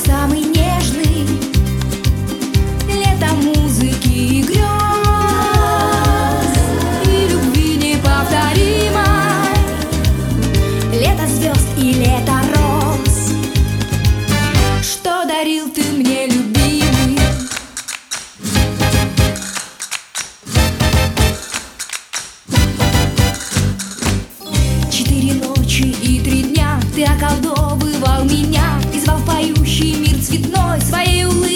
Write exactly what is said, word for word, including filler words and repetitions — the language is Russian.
самый нежный. Лето музыки и грез, и любви неповторимой. Лето звезд и лето роз, что дарил ты мне, любимый. Четыре ночи и три дня ты околдовывал меня и звал в поющий мир цветной своей улыбкой.